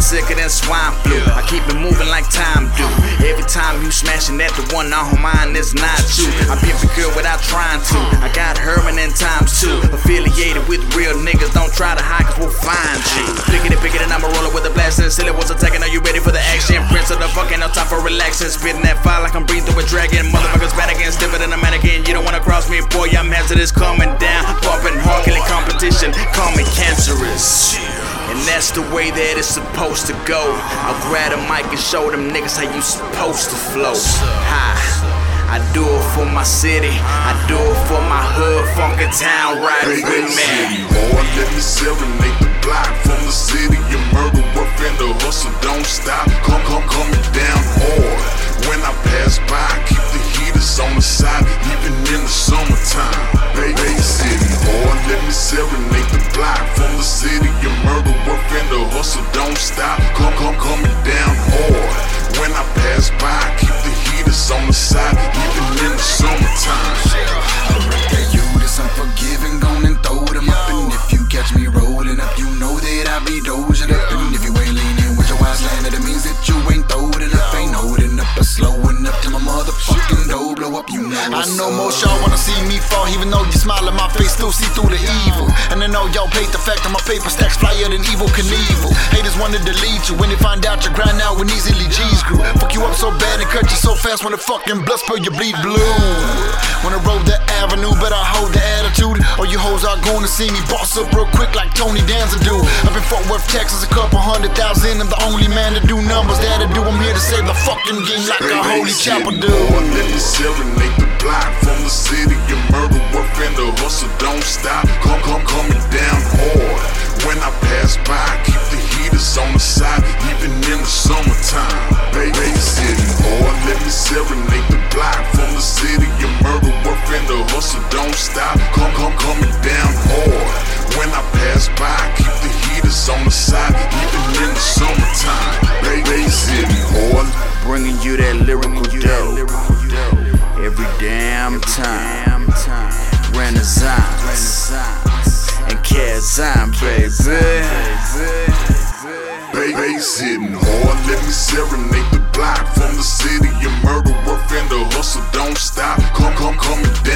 sicker than swine flu. I keep it moving like time do. Every time you smashing at the one on mine, it's not you. I pimp your girl without trying to. I got Herman in times two. Affiliated with real niggas, don't try to hide cause we'll find you. Bigger than I'm a roller with a blast. Silly was attacking, are you ready for the action? Prince of the fucking, no time for relaxing. Spitting that fire like I'm breathing through a dragon. Motherfuckers bad again, stiffer than a mannequin. You don't wanna cross me, boy, I'm hazardous. Coming down, bumping hard, killing competition. Call me cancerous. And that's the way that it's supposed to go. I'll grab a mic and show them niggas how you supposed to flow. I do it for my city, I do it for my hood, funky town, riding with me. Boy, let me serenade the block. From the city, you murder, rough and the hustle don't stop. Coming down hard. When I pass by, keep the heaters on the side, even in the summertime. Bay City, boy, let me serenade the block. From the city, you murder, rough and the hustle don't stop. Coming down hard. When I pass by, keep the heaters on the side, even in the summertime. That you that's unforgiving, gon' and throw them up. And if you catch me rolling up, you know that I be dozing up. And if you ain't leaning with your eyes landed, it means that you ain't throwing up. Ain't holding up or slowing up till my motherfucking dough blow up. You know I know most y'all wanna see me fall, even though you smile in my face, still see through the evil. And I know y'all hate the fact that my paper stacks flyer than Evel Knievel. Haters wanna delete you when they find out you grind out when easily G's grew. Fuck you up so bad and cut you so fast when the fucking blood spill you bleed blue. When I roll the avenue, but I hold the attitude. Or you hoes are gonna see me boss up real quick like Tony Danza do. Up in Fort Worth, Texas, a couple 100,000. I'm the only man to do numbers that I do. I'm here to save the fucking game like a holy chapel do. Let me serenade the block. From the city, you murder, rough and the hustle don't stop. Coming down hard. When I pass by, keep the heaters on the side, even in the summertime. Bay City, boy, let me serenade the block. From the city, you murder, rough and the hustle don't stop. Coming down hard. When I pass by, keep the heaters on the side, even in the summertime. Bay City, boy, bringing you that lyrical dope every damn time. Renaissance and Kazan, baby. Bay hitting hard, let me serenade the block. From the city, you murder, rough and the hustle don't stop. Coming down.